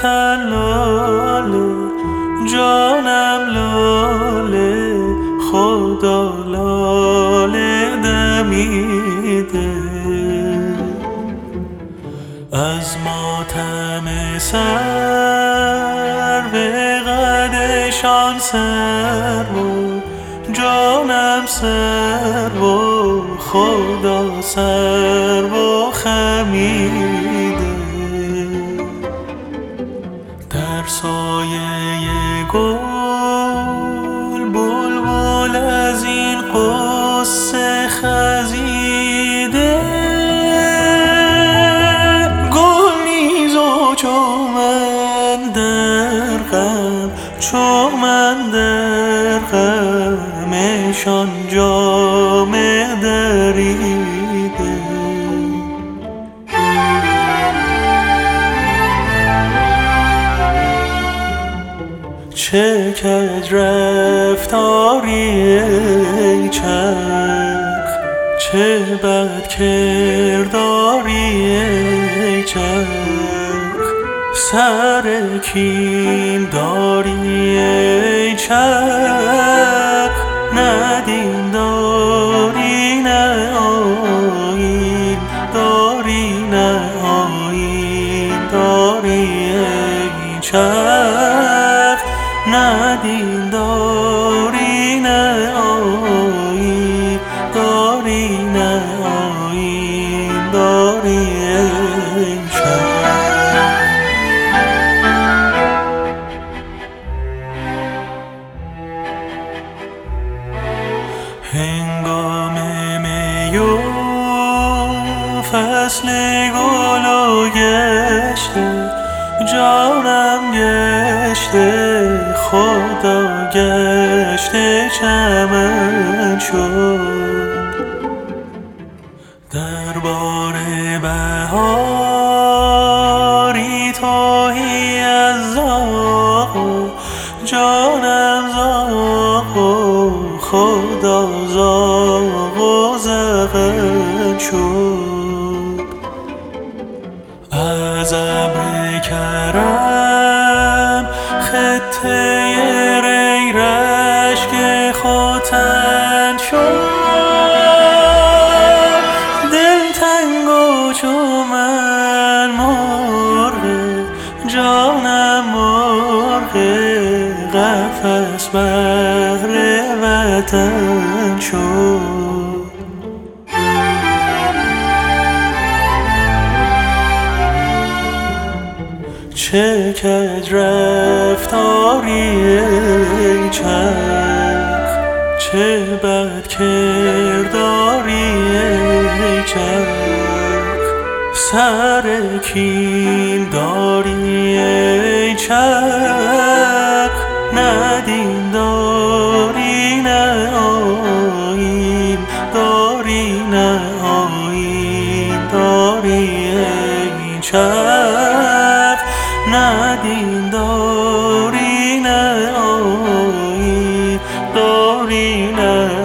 وطن لاله، جانم لاله، خدا لاله دمیده. از ماتم سر به قدشان سر و جانم سر و خدا سر و خمیده. در سایه گل بلبل از این قصه خزیده. گل نیز و چو من در غم، چو من در غمشان جامه دریده. چه کج رفتاری ای چرخ، چه بد کرداری ای چرخ. سر کین داری ای چرخ، نه دین داری نه آیین داری، نه آیین داری ای چرخ. نه دین داری نه آیین داری، نه آیین داری ای چرخ. هنگام می و فصل گل و گشته، جانم گشته، خدا گشته چمن شد. دربار بهاری تاهی از زاغ و جانم زاغ و خدا زاغ و زغن شد. از ابر کرم خطه ری رشک ختن شد. دلتنگ و چو من مرغ، جانم مرغ قفس بهر وطن شد. چه کج رفتاری ای چرخ، چه بد کرداری ای چرخ. سر کین داری ای چرخ، نه دین داری نه آیین داری، نه آیین داری ای چرخ. نه دین داری نه آیین داری، نه